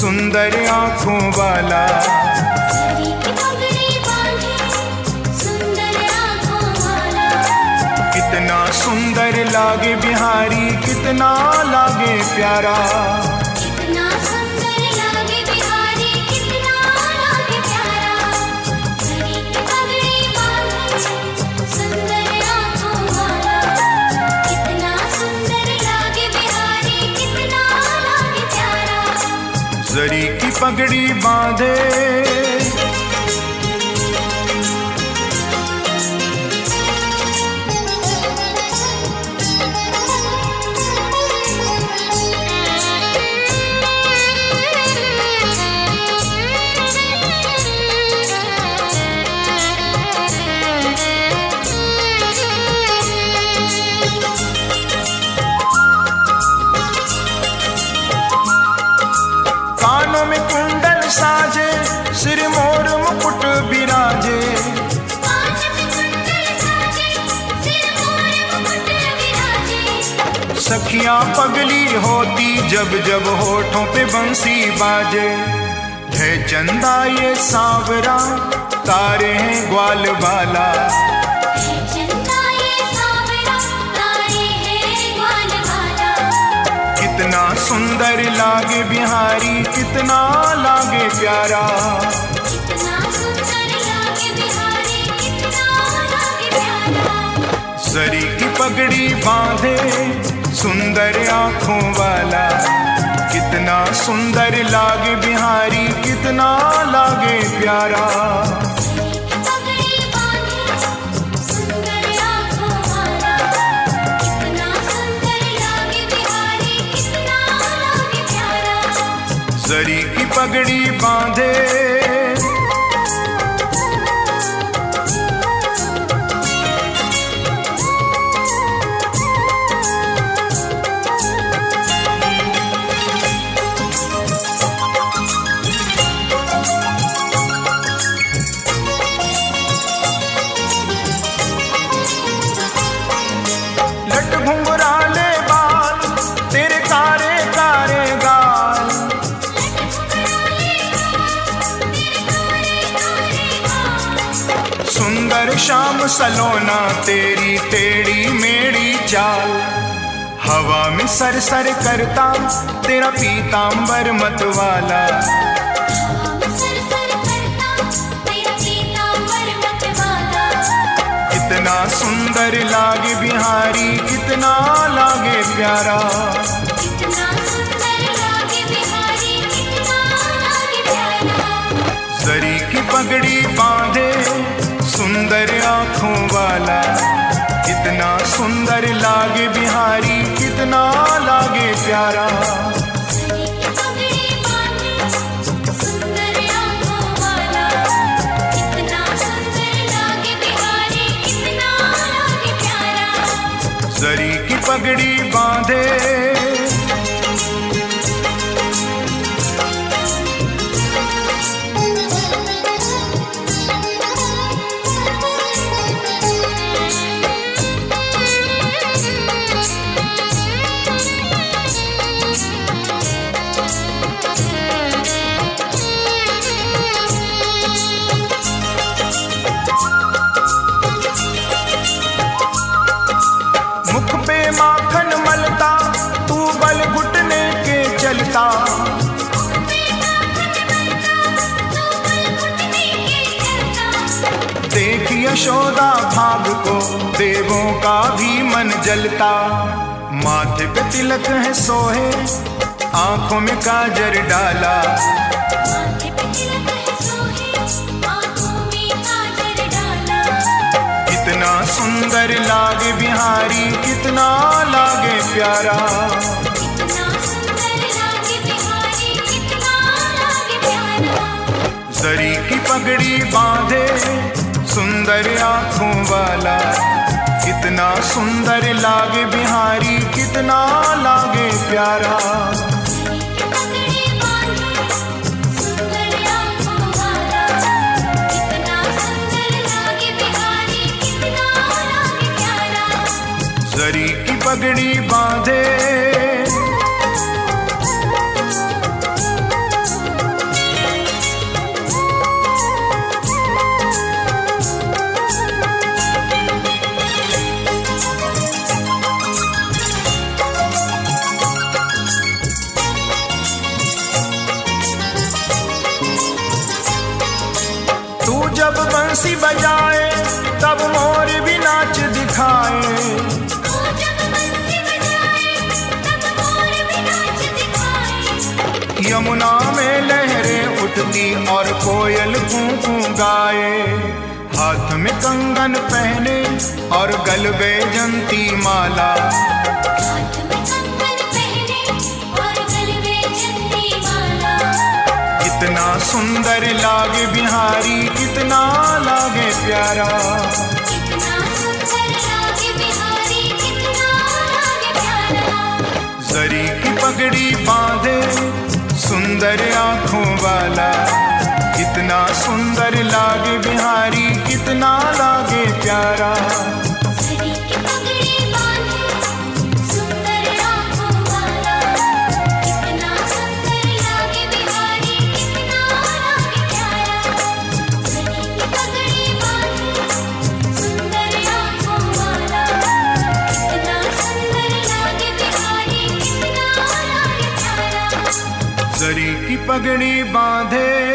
सुंदर आँखों वाला। कितना सुंदर लागे बिहारी, कितना लागे प्यारा। कितना सुंदर लागे बिहारी, कितना लागे प्यारा। सरी की पगड़ी बांधे, सुंदर आँखों वाला। कितना सुंदर लागे बिहारी, कितना लागे प्यारा। जरी की पगड़ी बांधे, कानों में कुंडल साजे, सिर मोर मुकुट बिराजे। सखियां पगली होती जब जब होठों पे बंसी बाजे। है चंदा ये सांवरा, तारे हैं ग्वाल बाला। कितना सुंदर लागे बिहारी, कितना लागे प्यारा। कितना सुंदर लागे बिहारी, कितना लागे प्यारा। जरी की पगड़ी बांधे, सुंदर आँखों वाला। कितना सुंदर लागे बिहारी, कितना लागे प्यारा। जरी की पगड़ी बांधे, लट घुंघराले बाल, तेरे कारे कारे गाल। सुंदर शाम सलोना, तेरी टेढ़ी मेढ़ी चाल। हवा में सर सर करता, तेरा पीतांबर मतवाला। कितना सुंदर लागे बिहारी, कितना लागे प्यारा। कितना सुंदर लागे बिहारी, कितना लागे प्यारा। जरी की पगड़ी बांधे, सुंदर आँखों वाला। कितना सुंदर लागे बिहारी, कितना लागे प्यारा। सरी की पगड़ी बांधे, सुंदर आँखों वाला। कितना सुंदर लागे बिहारी, कितना लागे प्यारा। जरी की पगड़ी बांधे, मुख पे माखन मलता, तू बल घुटने के चलता। देख यशोदा भाग को, देवों का भी मन जलता। माथे पे तिलक है सोहे, आंखों में काजर डाला। माथे पे तिलक है सोहे, आँखों में काजल डाला। कितना सुंदर लागे बिहारी, कितना लागे प्यारा। कितना सुंदर लागे बिहारी, कितना लागे प्यारा। जरी की पगड़ी बांधे, सुंदर आँखों वाला। कितना सुंदर लागे बिहारी, कितना लागे प्यारा। सरी की पगड़ी बांधे, सुंदर आँखों वाला। कितना सुंदर लागे बिहारी, कितना लागे प्यारा। जरी की पगड़ी बांधे, मूर्ति और कोयल कूं कूं गाए। हाथ में कंगन पहने और गल वैजंती माला, हाथ में कंगन पहने और गले में जंती माला। कितना सुंदर लागे बिहारी, कितना लागे प्यारा, कितना सुंदर लागे बिहारी, कितना लागे प्यारा। जरी की पगड़ी बांधे सुंदर आंखों वाला, कितना सुंदर लागे बिहारी, कितना लागे प्यारा। सरी की पगड़ी बांधे सुंदर आँखों वाला, कितना सुंदर लागे बिहारी, कितना लागे प्यारा। सरी की पगड़ी बांधे सुंदर आँखों वाला, कितना सुंदर लागे बिहारी, कितना लागे प्यारा। जरी की पगड़ी बांधे